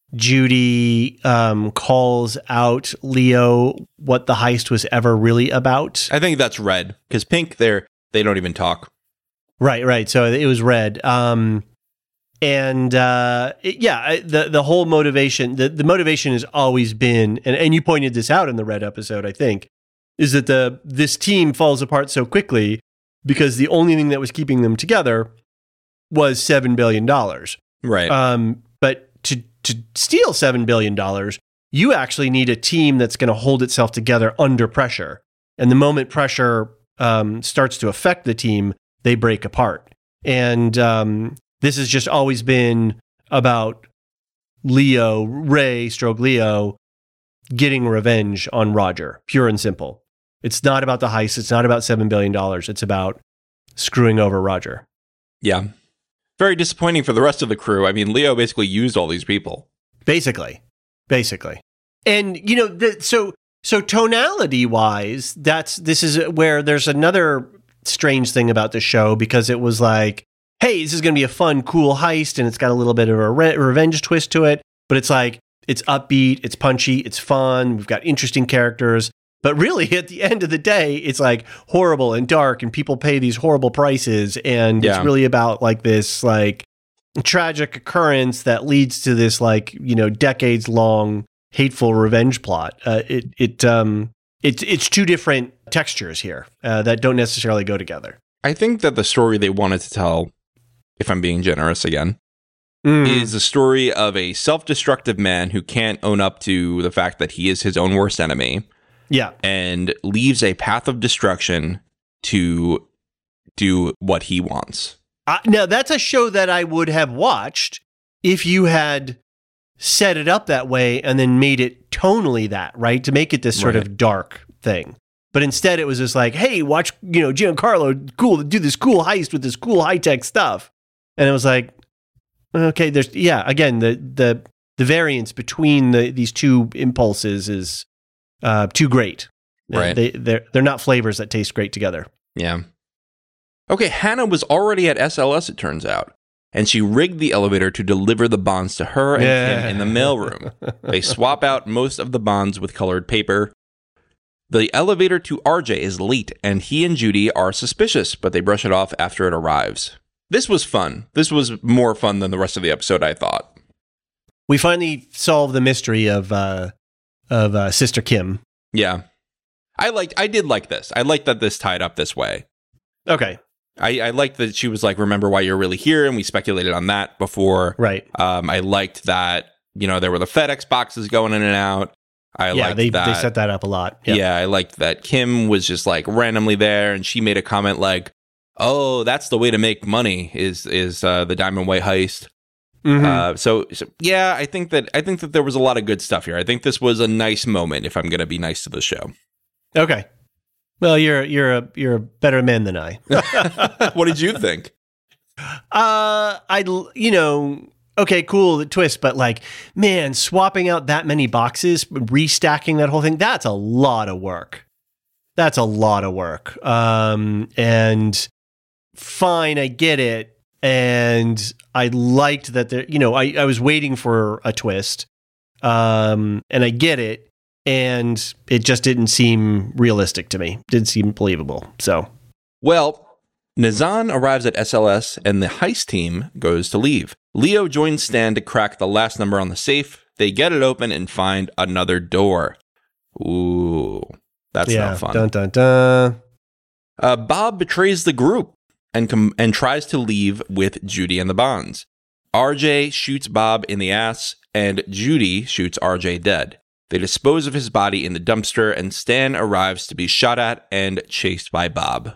S5: Judy um, calls out Leo what the heist was ever really about?
S4: I think that's Red, because Pink they're they don't even talk.
S5: Right, right. So it was Red. Um, and uh, it, yeah, the the whole motivation, the, the motivation has always been, and, and you pointed this out in the Red episode, I think, is that the this team falls apart so quickly because the only thing that was keeping them together was seven billion dollars.
S4: Right.
S5: Um, but to to steal seven billion dollars, you actually need a team that's going to hold itself together under pressure. And the moment pressure um, starts to affect the team, they break apart. And um, this has just always been about Leo, Ray, stroke Leo, getting revenge on Roger, pure and simple. It's not about the heist. It's not about seven billion dollars. It's about screwing over Roger.
S4: Yeah. Very disappointing for the rest of the crew. I mean, Leo basically used all these people.
S5: Basically. Basically. And, you know, the, so so tonality-wise, that's this is where there's another strange thing about the show, because it was like, hey, this is going to be a fun, cool heist, and it's got a little bit of a re- revenge twist to it, but it's like, it's upbeat, it's punchy, it's fun, we've got interesting characters. But really, at the end of the day, it's like horrible and dark, and people pay these horrible prices. And yeah. It's really about like this like tragic occurrence that leads to this like, you know, decades long hateful revenge plot. Uh, it it um it's it's two different textures here uh, that don't necessarily go together.
S4: I think that the story they wanted to tell, if I'm being generous again, mm. is the story of a self-destructive man who can't own up to the fact that he is his own worst enemy.
S5: Yeah.
S4: And leaves a path of destruction to do what he wants.
S5: Uh, now, that's a show that I would have watched if you had set it up that way and then made it tonally that, right? To make it this sort right. of dark thing. But instead, it was just like, hey, watch, you know, Giancarlo, cool, do this cool heist with this cool high-tech stuff. And it was like, okay, there's, yeah, again, the the the variance between the these two impulses is Uh, too great.
S4: Right.
S5: They, they're, they're not flavors that taste great together.
S4: Yeah. Okay, Hannah was already at S L S, it turns out. And she rigged the elevator to deliver the bonds to her and yeah. him in the mailroom. They swap out most of the bonds with colored paper. The elevator to R J is late, and he and Judy are suspicious, but they brush it off after it arrives. This was fun. This was more fun than the rest of the episode, I thought.
S5: We finally solved the mystery of... Uh of uh, Sister Kim.
S4: Yeah. I liked, I did like this. I liked that this tied up this way.
S5: Okay.
S4: I, I liked that she was like, remember why you're really here, and we speculated on that before.
S5: Right.
S4: Um, I liked that, you know, there were the FedEx boxes going in and out. I
S5: yeah,
S4: liked
S5: they,
S4: that.
S5: they set that up a lot.
S4: Yeah.
S5: Yeah.
S4: I liked that Kim was just like randomly there, and she made a comment like, "Oh, that's the way to make money is is uh, the Diamond White heist."
S5: Mhm.
S4: Uh, so, so yeah, I think that I think that there was a lot of good stuff here. I think this was a nice moment. If I'm going to be nice to the show,
S5: Okay. Well, you're you're a you're a better man than I.
S4: what did you think?
S5: Uh, I you know. Okay, cool, the twist, but like, man, swapping out that many boxes, restacking that whole thing, that's a lot of work. That's a lot of work. Um, and fine, I get it. And I liked that there, you know, I, I was waiting for a twist. Um, and I get it. And it just didn't seem realistic to me. Didn't seem believable. So,
S4: Well, Nazan arrives at S L S and the heist team goes to leave. Leo joins Stan to crack the last number on the safe. They get it open and find another door. Ooh, that's
S5: yeah,
S4: not fun.
S5: dun dun dun.
S4: Uh, Bob betrays the group and com- and tries to leave with Judy and the Bonds. R J shoots Bob in the ass, and Judy shoots R J dead. They dispose of his body in the dumpster, and Stan arrives to be shot at and chased by Bob.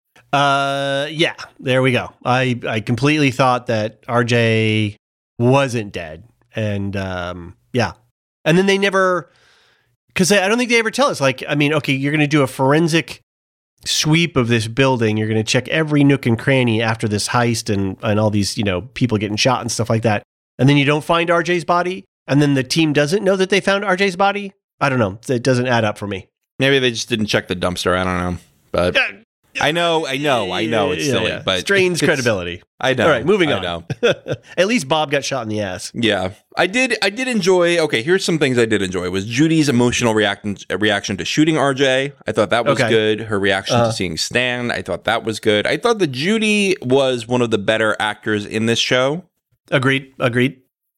S5: Uh, yeah, there we go. I, I completely thought that R J wasn't dead. And, um, yeah. And then they never, cause I don't think they ever tell us, like, I mean, okay, you're going to do a forensic sweep of this building. You're going to check every nook and cranny after this heist and, and all these, you know, people getting shot and stuff like that. And then you don't find R J's body. And then the team doesn't know that they found R J's body. I don't know. It doesn't add up for me.
S4: Maybe they just didn't check the dumpster. I don't know. But I know, I know, I know it's
S5: Yeah,
S4: silly,
S5: yeah.
S4: but
S5: strains
S4: it's-
S5: credibility.
S4: I know.
S5: All right, moving
S4: I
S5: on.
S4: know.
S5: At least Bob got shot in the ass.
S4: Yeah, I did. I did enjoy. Okay, here's some things I did enjoy. Was Judy's emotional reaction reaction to shooting R J? I thought that was
S5: Okay.
S4: good. Her reaction
S5: Uh-huh.
S4: to seeing Stan, I thought that was good. I thought that Judy was one of the better actors in this show.
S5: Agreed. Agreed.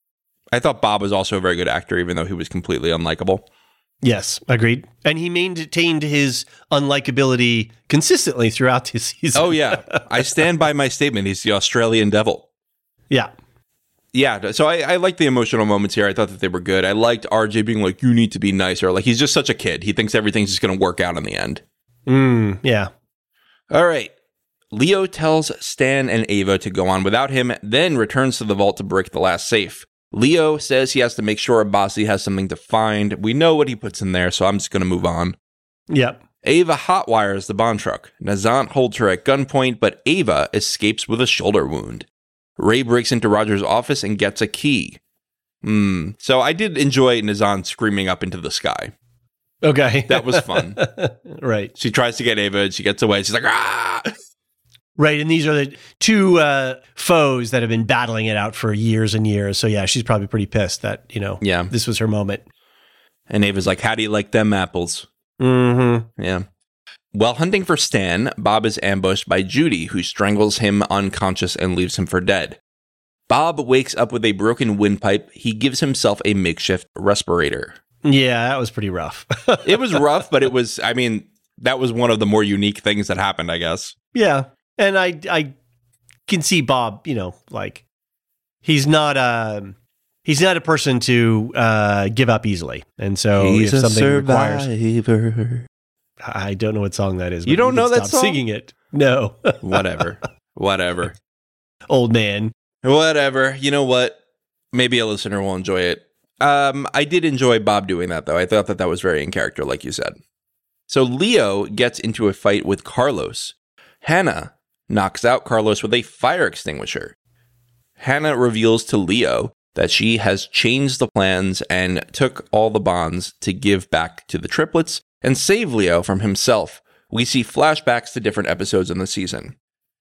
S4: I thought Bob was also a very good actor, even though he was completely unlikable.
S5: Yes, agreed. And he maintained his unlikability consistently throughout this season.
S4: Oh yeah, I stand by my statement. He's the Australian devil.
S5: Yeah.
S4: Yeah, so I, I liked the emotional moments here. I thought that they were good. I liked R J being like, "You need to be nicer." Like he's just such a kid. He thinks everything's just going to work out in the end.
S5: Mm, yeah.
S4: All right. Leo tells Stan and Ava to go on without him, then returns to the vault to break the last safe. Leo says he has to make sure Abbasi has something to find. We know what he puts in there, so I'm just going to move on.
S5: Yep.
S4: Ava hotwires the Bond truck. Nazant holds her at gunpoint, but Ava escapes with a shoulder wound. Ray breaks into Roger's office and gets a key. Hmm. So I did enjoy Nazant screaming up into the sky.
S5: Okay.
S4: That was fun.
S5: Right.
S4: She tries to get Ava, and she gets away. She's like, ah!
S5: Right. And these are the two uh, foes that have been battling it out for years and years. So, yeah, she's probably pretty pissed that, you know,
S4: Yeah.
S5: this was her moment.
S4: And Ava's like, how do you like them apples?
S5: Mm-hmm.
S4: Yeah. While hunting for Stan, Bob is ambushed by Judy, who strangles him unconscious and leaves him for dead. Bob wakes up with a broken windpipe. He gives himself a makeshift respirator.
S5: Yeah, that was pretty rough.
S4: It was rough, but it was, I mean, that was one of the more unique things that happened, I guess.
S5: Yeah. And I I can see Bob, you know, like he's not a he's not a person to uh, give up easily. And so
S4: He's
S5: if
S4: a
S5: something requires
S4: survivor.
S5: I don't know what song that is.
S4: You
S5: but
S4: don't
S5: can
S4: know that
S5: stop
S4: song?
S5: singing it. No.
S4: Whatever. Whatever.
S5: Old man.
S4: Whatever. You know what? Maybe a listener will enjoy it. Um, I did enjoy Bob doing that, though. I thought that that was very in character, like you said. So Leo gets into a fight with Carlos. Hannah knocks out Carlos with a fire extinguisher. Hannah reveals to Leo that she has changed the plans and took all the bonds to give back to the triplets and save Leo from himself. We see flashbacks to different episodes in the season.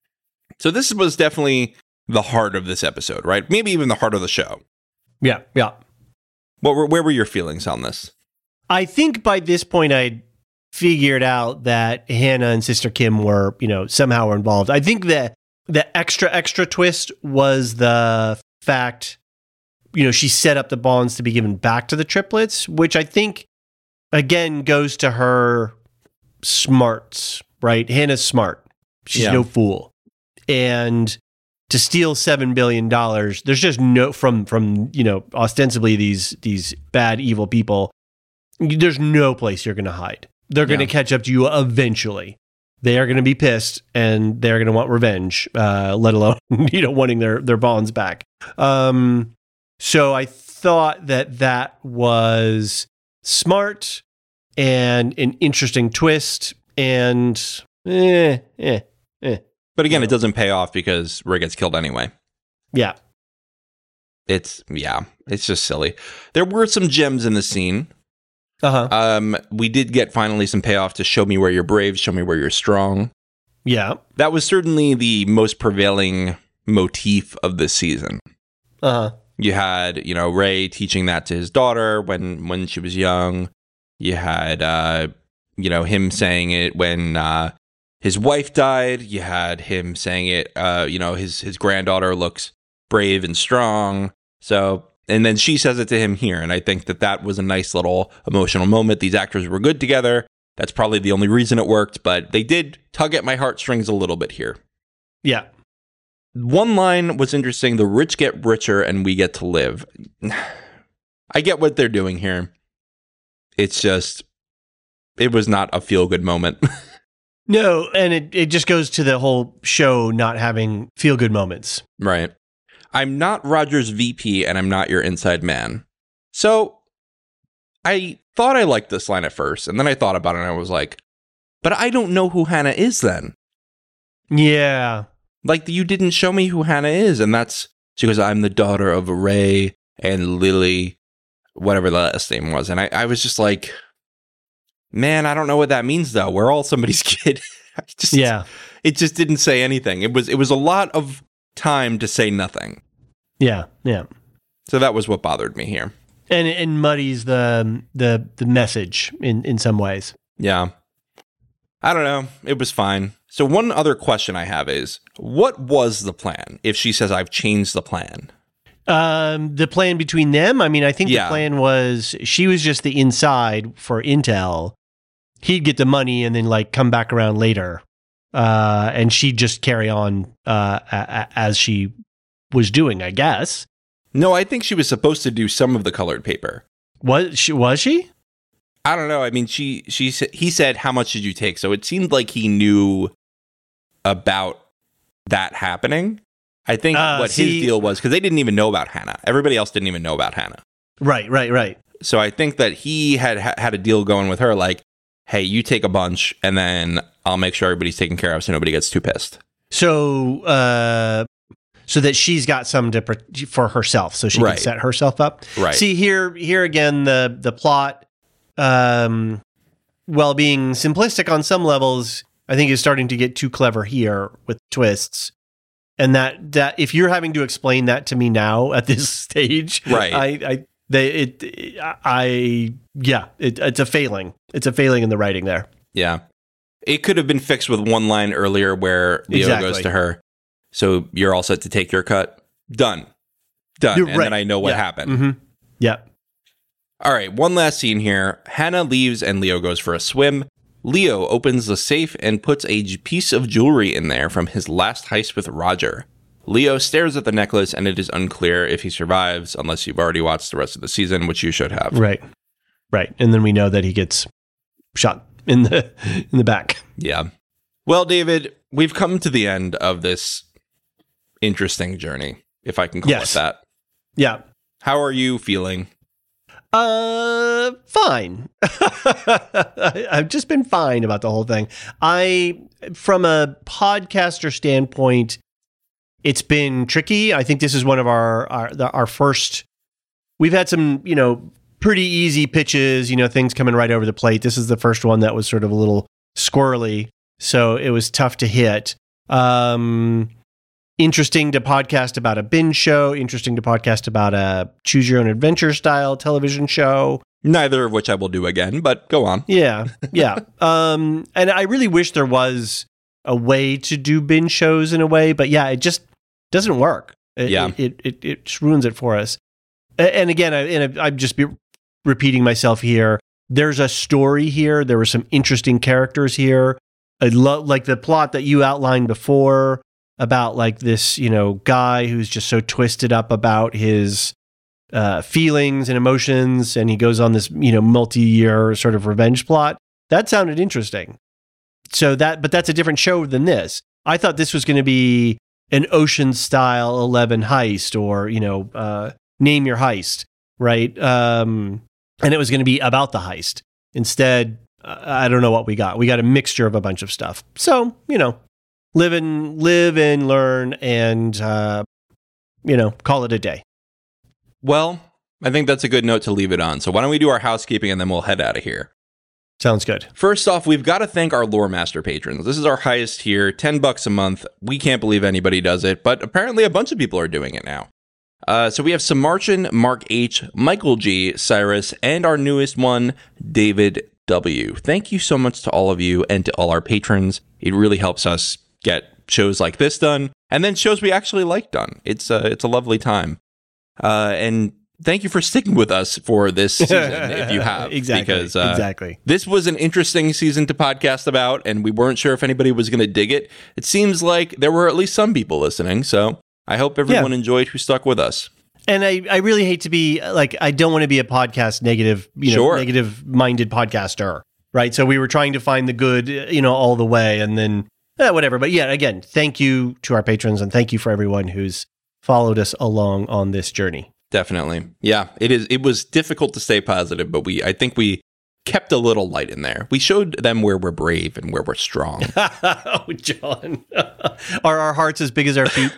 S4: So this was definitely the heart of this episode, right? Maybe even the heart of the show.
S5: Yeah, yeah.
S4: What were, where were your feelings on this?
S5: I think by this point I'd figured out that Hannah and Sister Kim were, you know, somehow were involved. I think that the extra, extra twist was the fact, you know, she set up the bonds to be given back to the triplets, which I think, again, goes to her smarts, right? Hannah's smart. She's
S4: Yeah.
S5: no fool. And to steal seven billion dollars, there's just no, from, from, you know, ostensibly these, these bad, evil people, there's no place you're going to hide. They're going to
S4: Yeah.
S5: catch up to you eventually. They are going to be pissed and they're going to want revenge, uh, let alone, you know, wanting their, their bonds back. Um, so I thought that that was smart and an interesting twist and eh, eh, eh.
S4: But again,
S5: Yeah.
S4: it doesn't pay off because Ray gets killed anyway.
S5: Yeah.
S4: It's, yeah, it's just silly. There were some gems in the scene.
S5: Uh-huh.
S4: Um, we did get finally some payoff to show me where you're brave, show me where you're strong.
S5: Yeah.
S4: That was certainly the most prevailing motif of this season.
S5: Uh-huh.
S4: You had, you know, Ray teaching that to his daughter when when she was young. You had, uh, you know, him saying it when uh, his wife died. You had him saying it, uh, you know, his his granddaughter looks brave and strong. So, and then she says it to him here. And I think that that was a nice little emotional moment. These actors were good together. That's probably the only reason it worked, but they did tug at my heartstrings a little bit here.
S5: Yeah.
S4: One line was interesting. The rich get richer and we get to live. I get what they're doing here. It's just, it was not a feel-good moment.
S5: No, and it, it just goes to the whole show not having feel-good moments.
S4: Right. I'm not Roger's V P and I'm not your inside man. So I thought I liked this line at first, and then I thought about it and I was like, but I don't know who Hannah is then.
S5: Yeah.
S4: Like, you didn't show me who Hannah is. And that's, she goes, I'm the daughter of Ray and Lily, whatever the last name was. And I, I was just like, man, I don't know what that means though. We're all somebody's kid. I just,
S5: Yeah.
S4: It just didn't say anything. It was, it was a lot of time to say nothing.
S5: Yeah. Yeah.
S4: So that was what bothered me here.
S5: And and muddies the the the message in, in some ways.
S4: Yeah. I don't know. It was fine. So one other question I have is, what was the plan if she says I've changed the plan?
S5: Um, the plan between them, I mean, I think
S4: Yeah.
S5: the plan was she was just the inside for intel. He'd get the money and then like come back around later. Uh, and she'd just carry on uh, a- a- as she was doing, I guess.
S4: No, I think she was supposed to do some of the colored paper.
S5: Was she? Was she?
S4: I don't know. I mean, she she sa- he said, "How much did you take?" So it seemed like he knew about that happening. I think
S5: Uh,
S4: what
S5: see-
S4: his deal was, because they didn't even know about Hannah. Everybody else didn't even know about Hannah.
S5: Right, right, right.
S4: So I think that he had ha- had a deal going with her, like, "Hey, you take a bunch, and then I'll make sure everybody's taken care of, so nobody gets too pissed."
S5: So, uh, so that she's got some to pr- for herself, so she
S4: Right.
S5: can set herself up.
S4: Right.
S5: See here, here again, the the plot, um, while being simplistic on some levels, I think is starting to get too clever here with twists. And that that if you're having to explain that to me now at this stage,
S4: Right.
S5: I, I they it I yeah, it, it's a failing. It's a failing in the writing there.
S4: Yeah. It could have been fixed with one line earlier where Leo
S5: Exactly.
S4: goes to her, "So you're all set to take your cut?" Done. Done.
S5: You're
S4: and
S5: right.
S4: then I know what
S5: Yeah.
S4: happened.
S5: Mm-hmm. Yeah.
S4: All right, one last scene here. Hannah leaves and Leo goes for a swim. Leo opens the safe and puts a j- piece of jewelry in there from his last heist with Roger. Leo stares at the necklace, and it is unclear if he survives unless you've already watched the rest of the season, which you should have.
S5: Right. Right. And then we know that he gets shot in the in the back.
S4: Yeah. Well, David, we've come to the end of this interesting journey, if I can call
S5: Yes.
S4: it that.
S5: Yeah.
S4: How are you feeling?
S5: Uh, fine. I've just been fine about the whole thing. I, from a podcaster standpoint, it's been tricky. I think this is one of our our, the, our first. We've had some, you know, pretty easy pitches. You know, things coming right over the plate. This is the first one that was sort of a little squirrely, so it was tough to hit. Um, interesting to podcast about a binge show. Interesting to podcast about a choose your own adventure style television show.
S4: Neither of which I will do again, but go on.
S5: Yeah, yeah. um, and I really wish there was a way to do binge shows in a way, but yeah, it just doesn't work. It,
S4: Yeah.
S5: it it, it just ruins it for us. A- And again, I, and I'm just be repeating myself here. There's a story here. There were some interesting characters here. I love like the plot that you outlined before about like this, you know, guy who's just so twisted up about his uh, feelings and emotions, and he goes on this, you know, multi-year sort of revenge plot. That sounded interesting. So that, but that's a different show than this. I thought this was going to be an Ocean-style Eleven heist, or, you know, uh, Name Your Heist, right? Um, and it was going to be about the heist. Instead, I don't know what we got. We got a mixture of a bunch of stuff. So, you know, live and live and learn, and uh, you know, call it a day.
S4: Well, I think that's a good note to leave it on. So why don't we do our housekeeping and then we'll head out of here.
S5: Sounds good.
S4: First off, we've got to thank our Lore Master patrons. This is our highest tier, ten bucks a month. We can't believe anybody does it, but apparently a bunch of people are doing it now. Uh, so we have Samarchin, Mark H, Michael G, Cyrus, and our newest one, David W. Thank you so much to all of you and to all our patrons. It really helps us get shows like this done, and then shows we actually like done. It's a, it's a lovely time. Uh, and thank you for sticking with us for this season, if you have.
S5: Exactly.
S4: Because uh,
S5: exactly.
S4: This was an interesting season to podcast about, and we weren't sure if anybody was going to dig it. It seems like there were at least some people listening, so I hope everyone yeah. enjoyed who stuck with us.
S5: And I, I really hate to be, like, I don't want to be a podcast negative, you know,
S4: sure.
S5: negative-minded podcaster, right? So we were trying to find the good, you know, all the way, and then eh, whatever. But yeah, again, thank you to our patrons, and thank you for everyone who's followed us along on this journey.
S4: Definitely. Yeah, it is. It was difficult to stay positive, but we, I think we kept a little light in there. We showed them where we're brave and where we're strong.
S5: Oh, John. Are our hearts as big as our feet?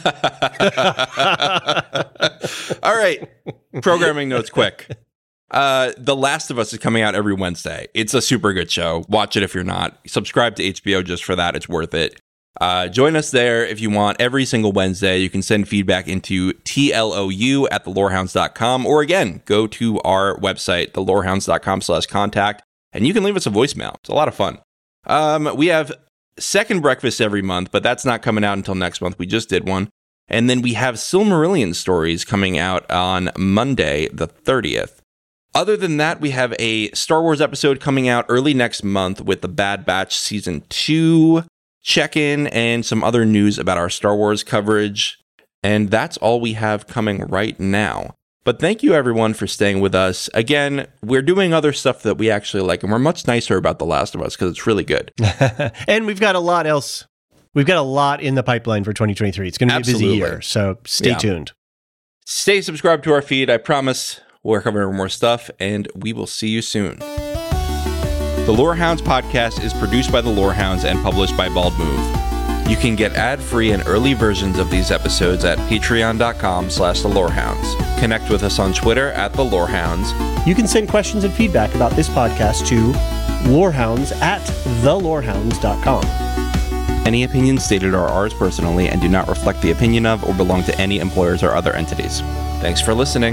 S4: All right. Programming notes quick. Uh, The Last of Us is coming out every Wednesday. It's a super good show. Watch it if you're not. Subscribe to H B O just for that. It's worth it. Uh, join us there if you want every single Wednesday. You can send feedback into T L O U at the lorehounds dot com, or again, go to our website, the lorehounds dot com slash contact, and you can leave us a voicemail. It's a lot of fun. Um, we have second breakfast every month, but that's not coming out until next month. We just did one. And then we have Silmarillion stories coming out on Monday, the thirtieth. Other than that, we have a Star Wars episode coming out early next month with the Bad Batch Season two check-in and some other news about our Star Wars coverage. And that's all we have coming right now. But thank you, everyone, for staying with us. Again, we're doing other stuff that we actually like, and we're much nicer about The Last of Us because it's really good.
S5: And we've got a lot else. We've got a lot in the pipeline for twenty twenty-three. It's going to be
S4: Absolutely.
S5: a busy year, so stay
S4: Yeah.
S5: tuned.
S4: Stay subscribed to our feed. I promise we're covering more stuff, and we will see you soon. The Lorehounds podcast is produced by the Lorehounds and published by Bald Move. You can get ad-free and early versions of these episodes at patreon.com slash the Lorehounds. Connect with us on Twitter at the Lorehounds.
S5: You can send questions and feedback about this podcast to lorehounds at the lorehounds dot com.
S4: Any opinions stated are ours personally and do not reflect the opinion of or belong to any employers or other entities. Thanks for listening.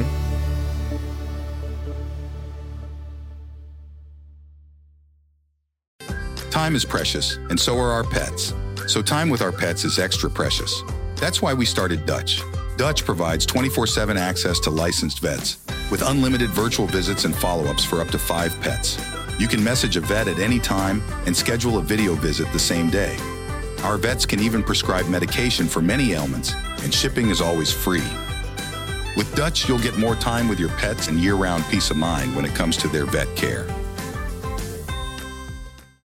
S3: Time is precious, and so are our pets. So time with our pets is extra precious. That's why we started Dutch. Dutch provides twenty-four seven access to licensed vets, with unlimited virtual visits and follow-ups for up to five pets. You can message a vet at any time and schedule a video visit the same day. Our vets can even prescribe medication for many ailments, and shipping is always free. With Dutch, you'll get more time with your pets and year-round peace of mind when it comes to their vet care.